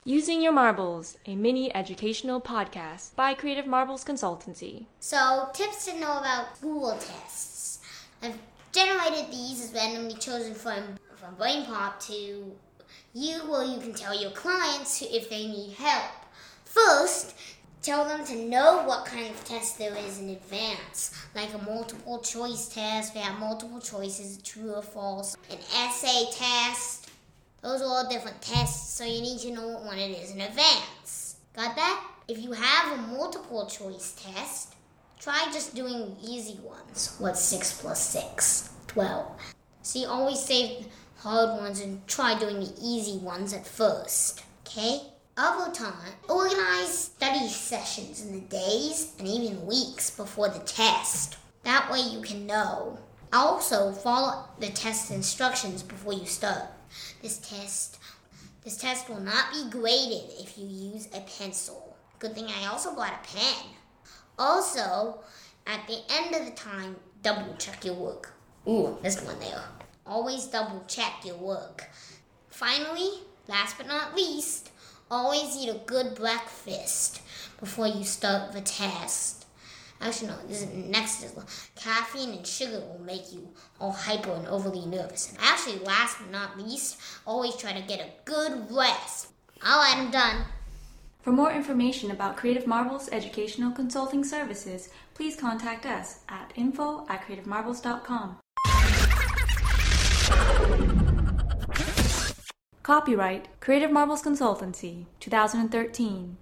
Using Your Marbles, a mini educational podcast by Creative Marbles Consultancy. So, tips to know about Google tests. I've generated these as randomly chosen from BrainPop to you, where you can tell your clients if they need help. First, tell them to know what kind of test there is in advance, like a multiple choice test. We have multiple choices, true or false. An essay test. Those are all different tests, so you need to know what one it is in advance. Got that? If you have a multiple choice test, try just doing easy ones. What's 6 plus 6? 12. So you always save hard ones and try doing the easy ones at first. Okay? Over time, organize study sessions in the days and even weeks before the test. That way you can know. Also, follow the test instructions before you start. This test will not be graded if you use a pencil. Good thing I also bought a pen. Also, at the end of the time, double check your work. Ooh, there's one there. Always double check your work. Finally, last but not least, always eat a good breakfast before you start the test. Actually, no, this is next. Caffeine and sugar will make you all hyper and overly nervous. And actually, last but not least, always try to get a good rest. All right, I'm done. For more information about Creative Marbles Educational Consulting Services, please contact us at info@creativemarbles.com. Copyright Creative Marbles Consultancy, 2013.